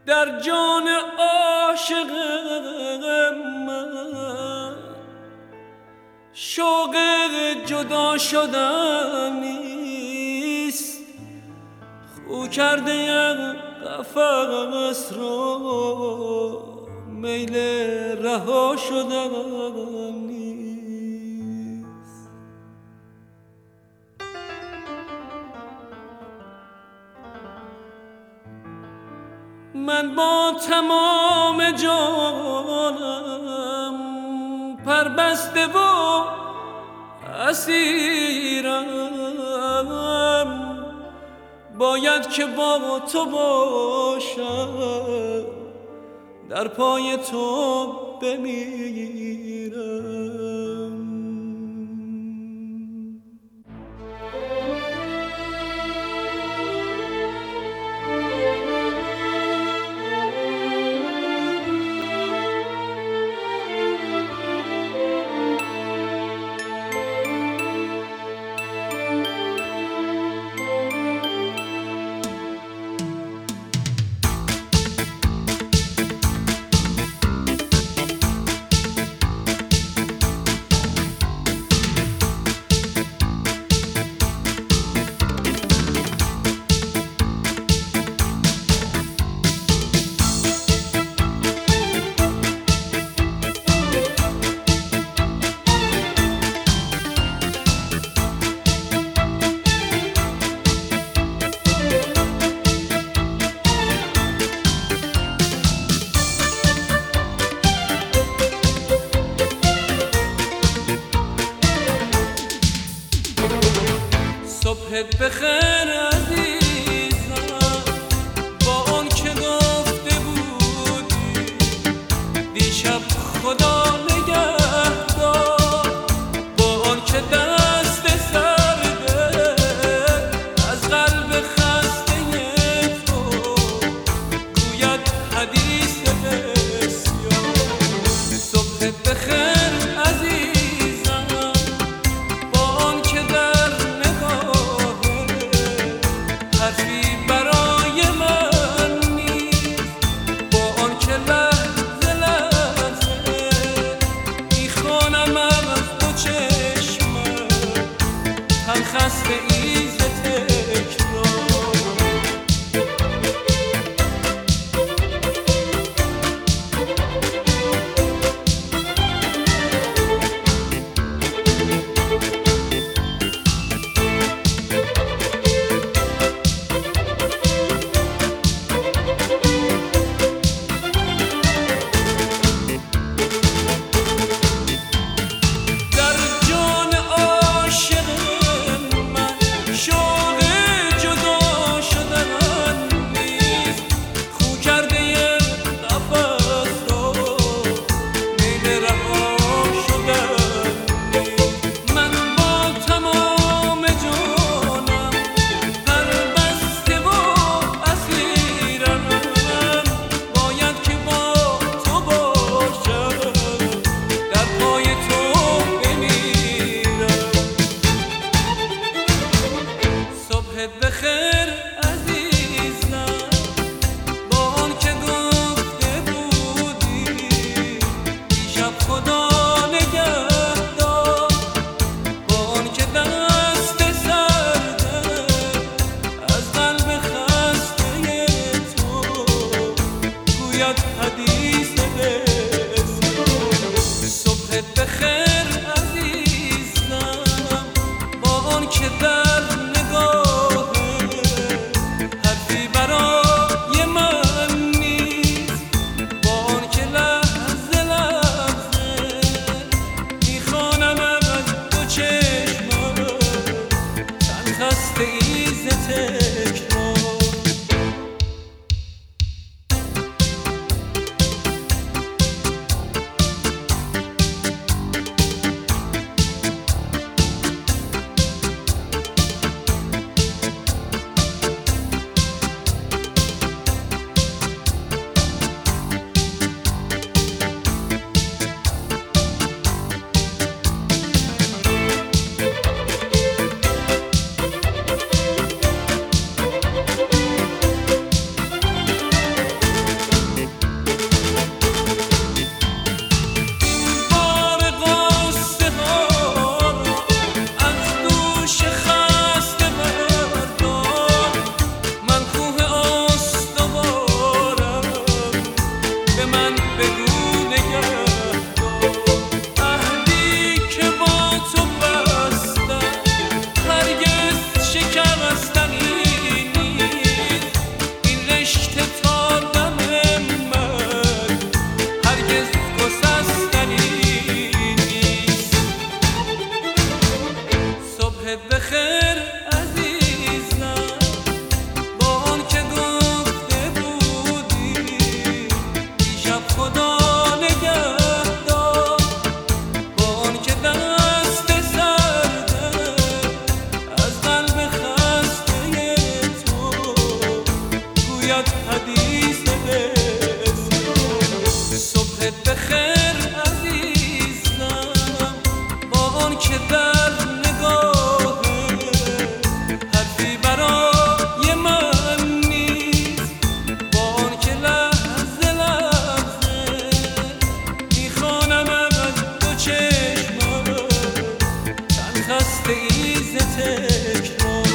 در جان عاشق من شوق جدا شدن نیست، خو کرده قفس رو میل رها شدن نیست. من با تمام جانم پربسته و اسیرم، باید که با تو باشم، در پای تو بمیرم. صبحت بخیر عزیزم، با اون که گفته بودی دیشب خدا نگهدار، با اون که دست سرده از قلب خسته تو گوید حدیث بسیار. صبحت بخیر عزیزم، با اون که در حرفی برای من نیست، با آن که لحظه لحظه میخوانم از دو چشمم هم خسته ایز تکرار. بخیر عزیزم، با آن که گفته بودی دیشب خدا نگهدار، با آن که دست سرده از قلب خسته تو گوید حدیث بسیار. صبحت بخیر عزیزم، با آن که در خسته ایز تکرار. تکرار